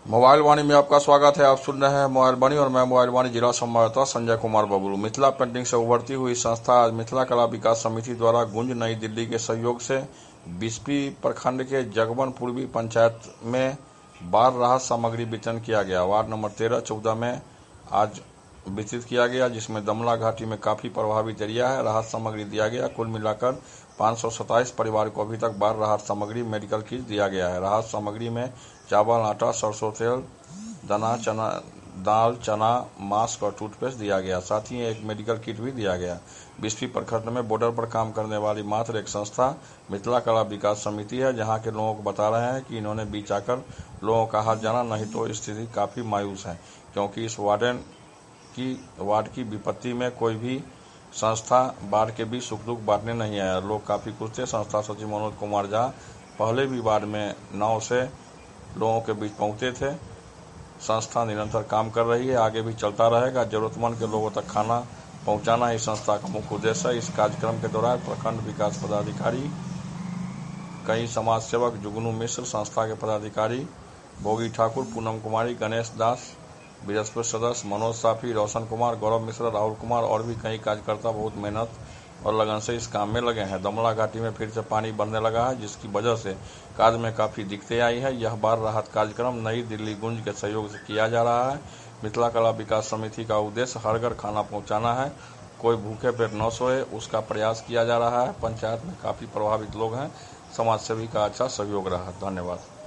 Mobile वाणी में आपका स्वागत है। आप सुन रहे हैं मोबाइल वाणी और मैं मोबाइल वाणी जिला संवाददाता संजय कुमार बबलू। मिथिला पेंटिंग से उभरती हुई संस्था आज मिथिला कला विकास समिति द्वारा गुंज नई दिल्ली के सहयोग से बिस्फी प्रखंड के जगबन पूर्वी पंचायत में बाढ़ राहत सामग्री वितरण किया गया। वार्ड नंबर 13-14 में आज वितरित किया गया, जिसमें दमला घाटी में काफी प्रभावित एरिया है। राहत सामग्री दिया गया। कुल मिलाकर 527 परिवार को अभी तक बाढ़ राहत सामग्री मेडिकल किट दिया गया है। राहत सामग्री में चावल, आटा, सरसों तेल, दाल, चना, मास्क और टूथपेस्ट दिया गया। साथ ही एक मेडिकल किट भी दिया गया। बिस्फी प्रखंड में बॉर्डर पर काम करने वाली मात्र एक संस्था मिथिला कला विकास समिति है, जहां के लोगों को बता रहे हैं कि इन्होंने बीच आकर लोगों का हाथ जाना, नहीं तो स्थिति काफी मायूस है, क्योंकि इस वार्ड की विपत्ति में कोई भी संस्था बाढ़ के बीच सुख दुख बांटने नहीं आया। लोग काफी खुश थे। संस्था सचिव मनोज कुमार झा पहले भी बाढ़ में नाव से लोगों के बीच पहुंचे थे। संस्था निरंतर काम कर रही है, आगे भी चलता रहेगा। जरूरतमंद के लोगों तक खाना पहुंचाना इस संस्था का मुख्य उद्देश्य है। इस कार्यक्रम के दौरान प्रखंड विकास पदाधिकारी, कई समाज सेवक, जुगनू मिश्र, संस्था के पदाधिकारी, भोगी ठाकुर, पूनम कुमारी, गणेश दास, बृहस्पति सदस्य, मनोज साफी, रोशन कुमार, गौरव मिश्रा, राहुल कुमार और भी कई कार्यकर्ता बहुत मेहनत और लगन से इस काम में लगे हैं। दमला घाटी में फिर से पानी बढ़ने लगा है, जिसकी वजह से कार्य में काफी दिक्कतें आई है। यह बाढ़ राहत कार्यक्रम नई दिल्ली गुंज के सहयोग से किया जा रहा है। मिथिला कला विकास समिति का उद्देश्य हर घर खाना पहुंचाना है। कोई भूखे पेट न सोए, उसका प्रयास किया जा रहा है। पंचायत में काफी प्रभावित लोग हैं। समाज सेवी का अच्छा सहयोग रहा। धन्यवाद।